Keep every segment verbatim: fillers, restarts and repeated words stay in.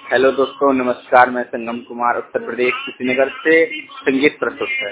Hello दोस्तों, नमस्कार। मैं संगम कुमार उत्तर प्रदेश कुशीनगर से संगीत प्रस्तुत है।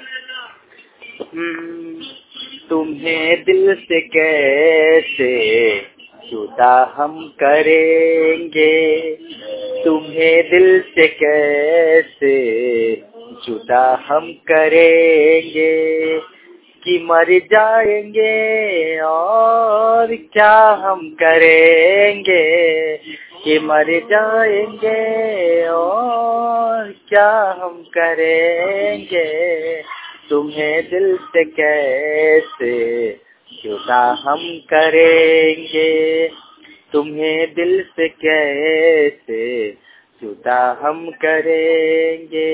तुम्हें दिल से कैसे जुदा हम करेंगे, तुम्हें दिल से कैसे जुदा हम करेंगे कि मर जाएंगे और क्या हम करेंगे कि मर जाएंगे और क्या हम करेंगे। तुम्हें दिल से कैसे जुदा हम करेंगे, तुम्हें दिल से कैसे जुदा हम करेंगे।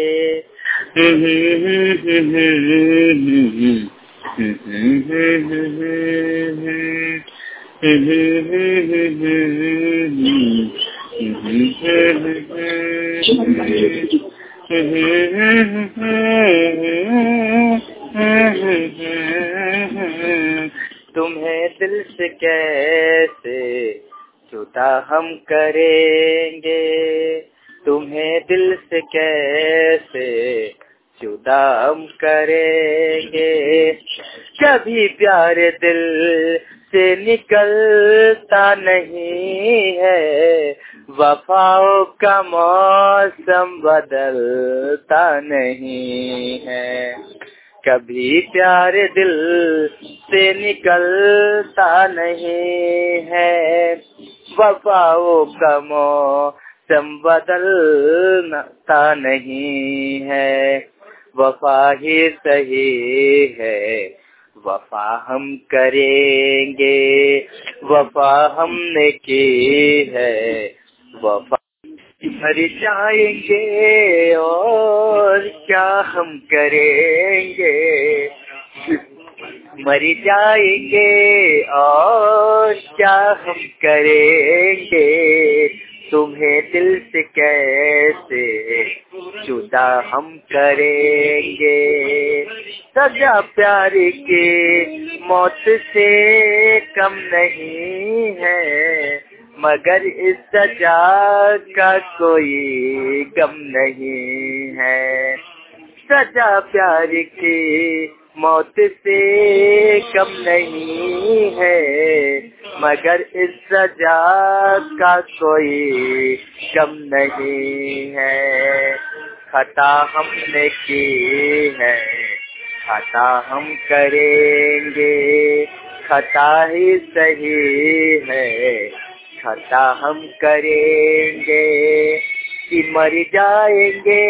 तुम्हें दिल से कैसे जुदा हम करेंगे, तुम्हें दिल से कैसे जुदा हम करेंगे। कभी प्यार दिल से निकलता नहीं है, वफाओं का मौसम बदलता नहीं है। कभी प्यार दिल से निकलता नहीं है, वफाओं का मौसम बदलता नहीं है। वफा ही सही है, वफा हम करेंगे, वफा हमने की है, वफा मर जाएंगे और क्या हम करेंगे। मर जाएंगे और क्या हम करेंगे। तुम्हें दिल से कैसे जुदा हम करेंगे। सजा प्यार की मौत से कम नहीं है, मगर इस सजा का कोई गम नहीं है। सजा प्यार की मौत से कम नहीं है, मगर इस सजा का कोई गम नहीं है। खता हमने की है, खता हम करेंगे, खता ही सही है, खता हम करेंगे कि मर जाएंगे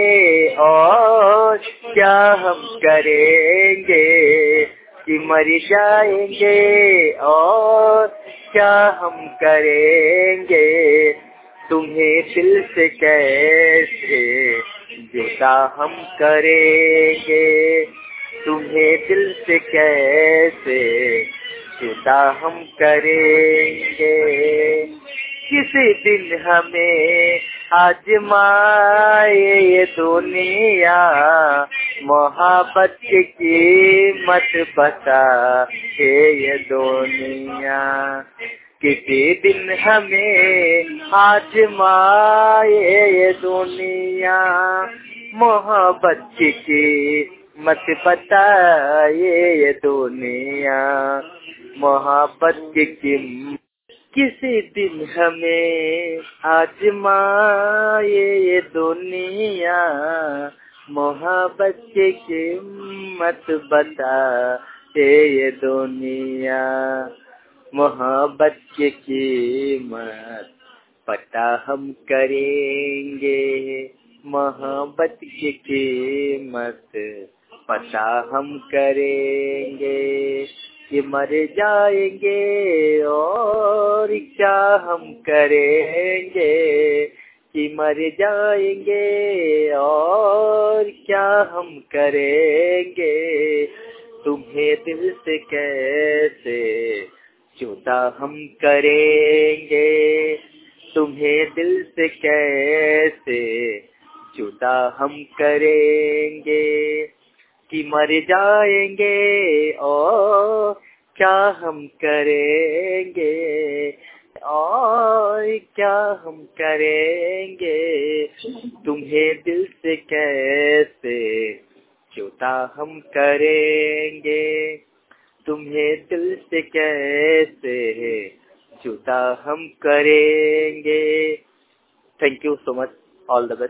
और क्या हम करेंगे कि मर जाएंगे और क्या हम करेंगे। तुम्हें दिल से कैसे जुदा हम करेंगे, तुम्हें दिल से कैसे जुदा हम करेंगे। किसी दिन हमें आजमाए ये दुनिया, मोहब्बत की कीमत बता के ये दुनिया। किसी दिन हमें आजमाए ये दुनिया, मोहब्बत की कीमत बताए ये दुनिया, मोहब्बत की कीमत। किसी दिन हमें आजमाए ये दुनिया, मोहब्बत की कीमत बता ये दुनिया, मोहब्बत की कीमत पता हम करेंगे, मोहब्बत की कीमत पता हम करेंगे कि मर जाएंगे और क्या हम करेंगे कि मर जाएंगे और क्या हम करेंगे। तुम्हें दिल से कैसे जुदा हम करेंगे, तुम्हें दिल से कैसे जुदा हम करेंगे कि मर जाएंगे और क्या हम करेंगे और क्या हम करेंगे। तुम्हें दिल से कैसे जुदा हम करेंगे, तुम्हें दिल से कैसे जुदा हम करेंगे। Thank you so much, all the best.